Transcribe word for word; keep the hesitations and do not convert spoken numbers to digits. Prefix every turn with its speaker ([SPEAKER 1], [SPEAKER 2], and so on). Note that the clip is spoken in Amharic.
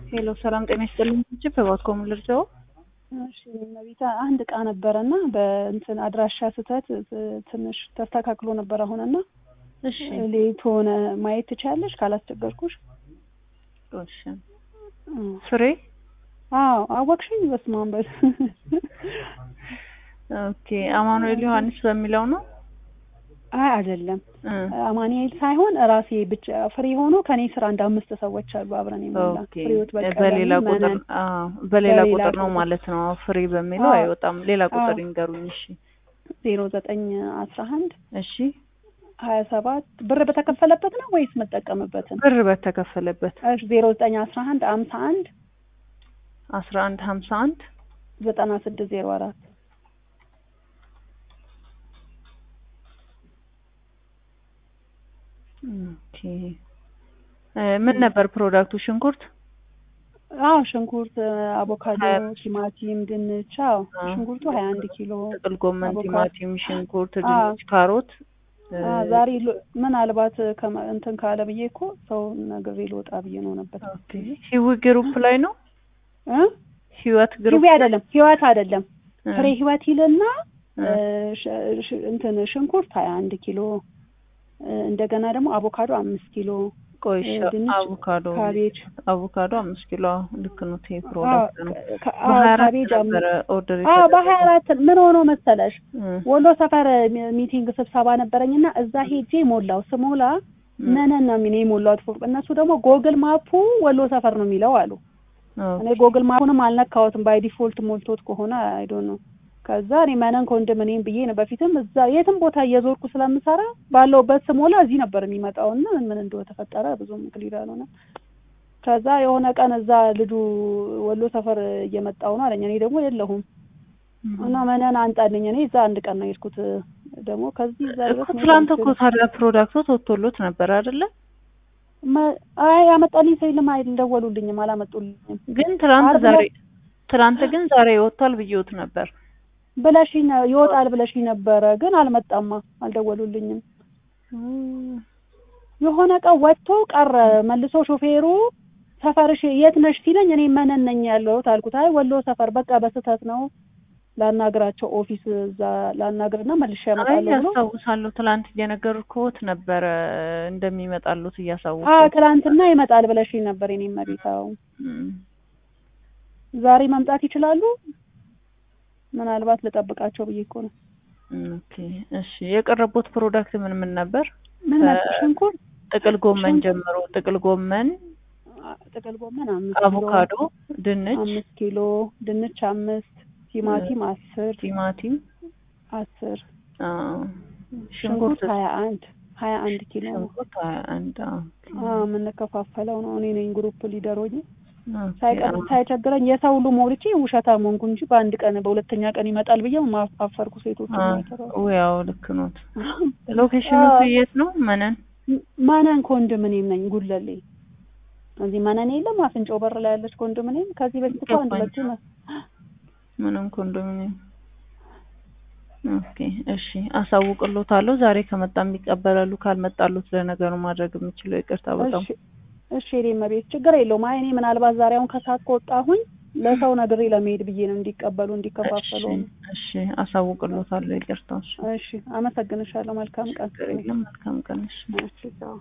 [SPEAKER 1] ሄሎ ሰላም ጤና ይስጥልኝ እንጂ በባትኮም ልርጃው
[SPEAKER 2] እሺ ነቢታ አንድ ዕቃ ነበረና በእንትን አድራሻ ስተት ትንሽ ተስተካክሎ ነበር አሁንና
[SPEAKER 1] እሺ
[SPEAKER 2] ሌት ሆነ ማየት ትችያለሽ ካላስቸገርኩሽ
[SPEAKER 1] እሺ ፍሬ
[SPEAKER 2] አዎ አወቅሽኝ በስማም በል
[SPEAKER 1] ኦኬ አማኑኤል ዮሐንስ በሚለው ነው
[SPEAKER 2] አይ አይደለም አማኑኤል ሳይሆን ራሴ ብቻ ፍሬ ሆኖ ከኔ ስራ አንድ አምስት ሰዎች አሉ አብረን ይሞላ ፍሬውት በቃ
[SPEAKER 1] በሌላ ቁጥር አዎ በሌላ ቁጥር ነው ማለት ነው ፍሬ በሚለው አይወጣም ሌላ ቁጥር ይንገሩኝ እሺ
[SPEAKER 2] ዜሮ ዘጠኝ አስራ አንድ
[SPEAKER 1] እሺ
[SPEAKER 2] ሀያ ሰባት ብር በተከፈለበት ነው ወይስ መጠቀምበት ነው
[SPEAKER 1] ብር በተከፈለበት
[SPEAKER 2] እሺ ዜሮ ዘጠኝ አስራ አንድ ሃምሳ አንድ
[SPEAKER 1] አስራ አንድ ሃምሳ አንድ
[SPEAKER 2] ዘጠና ስድስት ዜሮ አራት
[SPEAKER 1] ኦኬ ምን ነበር ፕሮዳክቱ ሽንኩርት
[SPEAKER 2] አዎ ሽንኩርት አቮካዶ ቲማቲም ድንች አዎ ሽንኩርቱ ሀያ አንድ ኪሎ
[SPEAKER 1] ጥቅል ጎመን ቲማቲም ሽንኩርት ድንች ካሮት
[SPEAKER 2] ዛሬ ምናልባት እንትን ካለ ብዬ እኮ ሰው ነገር ይልወጣ ብዬ ነው ነበር
[SPEAKER 1] ኦኬ ህይወት ግሩፕ ላይ ነው
[SPEAKER 2] እ
[SPEAKER 1] ህይወት ግሩፕ
[SPEAKER 2] ህይወት አይደለም ህይወት አይደለም ፍሬ ህይወት ይልና እንትን ሽንኩርት ሀያ አንድ ኪሎ እንደገና ደግሞ አቮካዶ አምስት ኪሎ
[SPEAKER 1] ቆይሽ አቮካዶ
[SPEAKER 2] ካቤጅ
[SPEAKER 1] አቮካዶ አምስት ኪሎ ልክ ነው ቴ ፕሮዳክት ነው
[SPEAKER 2] ካቤጅ አምስት ኦርደር አዎ በሀያ አራት ምን ሆኖ መሰለሽ ወሎ ሰፈር ሚቲንግ ስብሰባ ነበረኝና እዛ ሄጄ ሞላው ስሞላ ነነና ምን ሞላው ፎርም እነሱ ደግሞ ጎግል ማፑ ወሎ ሰፈር ነው የሚለው አሉ እኔ ጎግል ማፑንም አልነካውትም ባይ ዲፎልት ሞልቶት ከሆነ አይ ዶንት ኖ ከዛ እኔ ማነን ኮንዶሚኒየም ብዬ ነው በፊትም እዛ የትም ቦታ እየዞርኩ ስለምሰራ ባለውበት ስሞላ እዚህ ነበር የሚመጣውና ምን እንደው ተፈጠረ ብዙም ክሊር አልሆነ ከዛ የሆነ ቀን እዛ ልጁ ወሎ ሰፈር እየመጣው ነው አለኝ እኔ ደግሞ የለሁም እና ማነን አንጣልኝ እኔ እዛ አንድ ቀን ነው የሄድኩት ደግሞ ከዚህ እዛ ድረስ ነው
[SPEAKER 1] ትላንት እኮ ታዲያ ፕሮዳክቱ ተወጥቶሎት ነበር አይደለ
[SPEAKER 2] አይ ያመጣልኝ ሰይልም አይደወሉልኝም አላመጡልኝም
[SPEAKER 1] ግን ትላንት ዛሬ ትላንት ግን ዛሬ ይወጣል ብየውት ነበር
[SPEAKER 2] ብለሽኝ ይወጣል ብለሽኝ ነበር ግን አልመጣማ አልደወሉልኝም የሆነ ቀን ወጥቶ ቀረ መልሶ ሾፌሩ ሰፈርሽ የት ነሽ ሲለኝ እኔ መነነኝ ያለው ታልኩት አይ ወሎ ሰፈር በቃ በስተት ነው ላናግራቸው ኦፊስ እዛ ላናግርና መልሼ ያመጣለሁ
[SPEAKER 1] ብሎ ያሳውሳለሁ ትላንት እየነገርኩት ነበር እንደሚመጣሉት እያሳውቁ
[SPEAKER 2] አዎ ትላንትና ይመጣል ብለሽኝ ነበር እኔ መሪታው ዛሬ መምጣት ይችላሉ ምናልባት ለጠብቃቸው ብዬ እኮ ነው
[SPEAKER 1] ኦኬ እሺ የቀረቡት ፕሮዳክት ምን ምን ነበር
[SPEAKER 2] ምን ነበር ሽንኩርት
[SPEAKER 1] ጥቅል ጎመን ጀምሮ ጥቅል ጎመን
[SPEAKER 2] ጥቅል ጎመን አምስት
[SPEAKER 1] አቮካዶ ድንች
[SPEAKER 2] አምስት ኪሎ ድንች አምስት ቲማቲም አስር
[SPEAKER 1] ቲማቲም
[SPEAKER 2] አስር
[SPEAKER 1] አ
[SPEAKER 2] ሽንኩርት ሀያ አንድ ሀያ አንድ ኪሎ
[SPEAKER 1] ሽንኩርት ሀያ አንድ
[SPEAKER 2] አ ምን ከፋፈለው ነው እኔ ነኝ ግሩፕ ሊደር ሆኜ ሳይቀር ሳይቸግረኝ የሰው ሁሉ ሞልቼ ውሸታ ሞንኩ እንጂ በአንድ ቀን በሁለተኛ ቀን ይመጣል ብዬው ማፋፈርኩ ሴቶች ነው
[SPEAKER 1] ያው ልክ ነው ሎኬሽኑ የት ነው ማነን
[SPEAKER 2] ማነን ኮንዶሚኒየም ነኝ ጉለሌ እዚህ ማነን የለም አፍንጮ በር ላይ ያለች ኮንዶሚኒየም ከዚህ በፊት እኮ አንድ ለች ነው
[SPEAKER 1] ማነን ኮንዶሚኒየም ኦኬ እሺ አሳውቅሎታለሁ ዛሬ ከመጣም ይቀበላሉ ካልመጣሉት ለነገሩ ማድረግ የምችለው ይቅርታ በጣም
[SPEAKER 2] እሺ እኔም ቤት ችግር የለውም አይ እኔ ምናልባት ዛሬ አሁን ከሳት ከወጣሁኝ ለሰው ነግሬ ለመሄድ ብዬ ነው እንዲቀበሉ እንዲከፋፈሉ
[SPEAKER 1] እሺ አሳውቅሎታለሁ ይቅርታ
[SPEAKER 2] እሺ አመሰግንሻለሁ መልካም ቀን
[SPEAKER 1] መልካም ቀን እሺ
[SPEAKER 2] እሺ